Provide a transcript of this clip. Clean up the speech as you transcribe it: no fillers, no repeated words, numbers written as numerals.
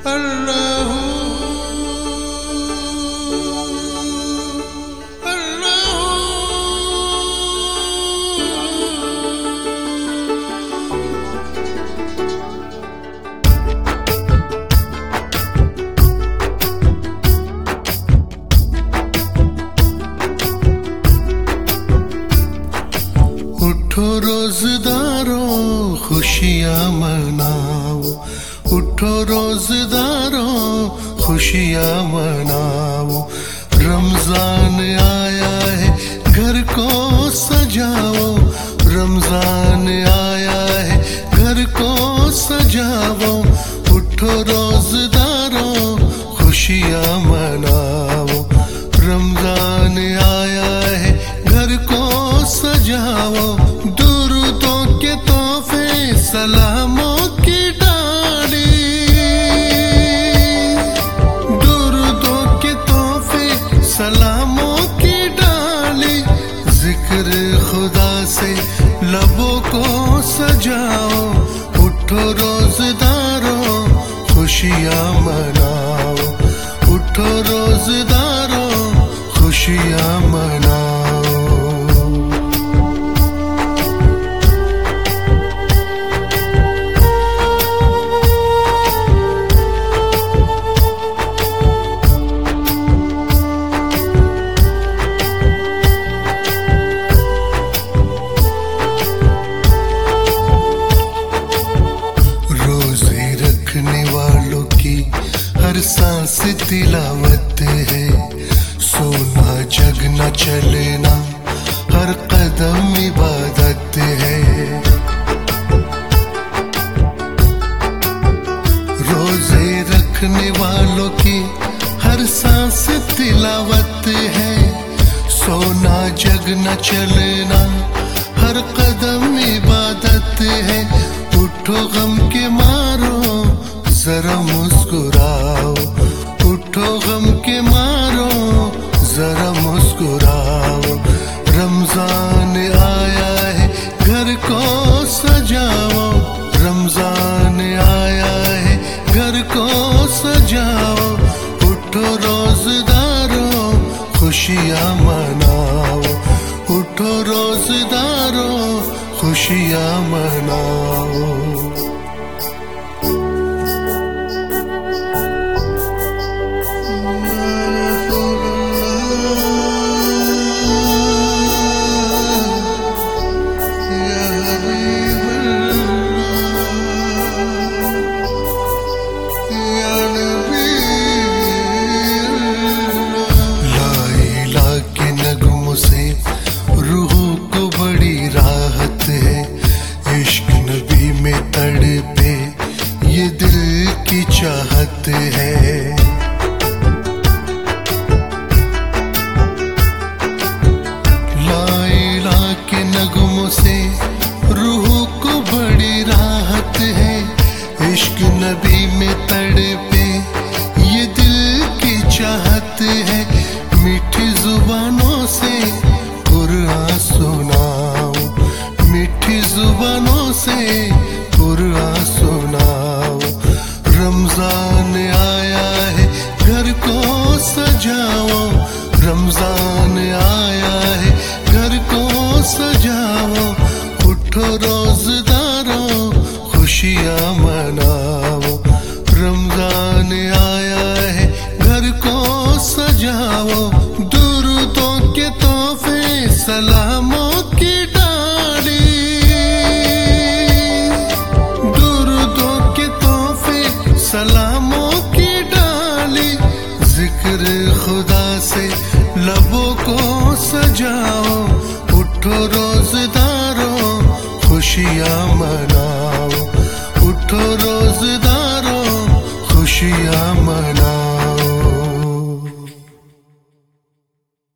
उठो रोज़दारों खुशियाँ मनाओ, उठो रोज़दारों खुशियाँ मनाओ। रमज़ान आया है घर को सजाओ, रमज़ान आया है घर को सजाओ। उठो रोज़दारों खुशियाँ मनाओ, रमज़ान आया है घर को सजाओ। दुरूदों के तोहफे सलामों की डाली, दुरूदों के तोहफे सलामों की डाली। जिक्र खुदा से लबों को सजाओ, उठो रोज़दारों खुशियाँ मनाओ, उठो रोज़दारों खुशियाँ मनाओ। हर सांस तिलावत है, सोना जगना चलना हर कदम इबादत है। रोजे रखने वालों की हर सांस तिलावत है, सोना जगना चलना हर कदम इबादत है। उठो गम के मारो जरा मुस्कुराओ, उठो गम के मारो जरा मुस्कुराओ। रमज़ान आया है घर को सजाओ, रमज़ान आया है घर को सजाओ। उठो रोज़दारों खुशियाँ मनाओ, उठो रोज़दारों खुशियाँ मनाओ। रूहों को बड़ी राहत है, इश्क नबी में तड़पे ये दिल की चाहत है। ला इलाहा के नगमों से रूहों को बड़ी राहत है, इश्क नबी में तड़पे ये दिल की चाहत है। मीठी जुबानों से कुरान सुनाओ, मीठी जुबानों से कुरान सुनाओ। रमज़ान आया है घर को सजाओ, रमज़ान आया है घर को सजाओ। उठो रोज़दारों खुशियाँ मनाओ, रमज़ान आया है घर को सजाओ। दुरूदों के तोहफे सलामों की डाली, दुरूदों के तोहफे सलामों की डाली। जिक्र खुदा से लबों को सजाओ, उठो रोज़दारों खुशियाँ मनाओ, उठो रोज़दारों खुशियाँ मनाओ।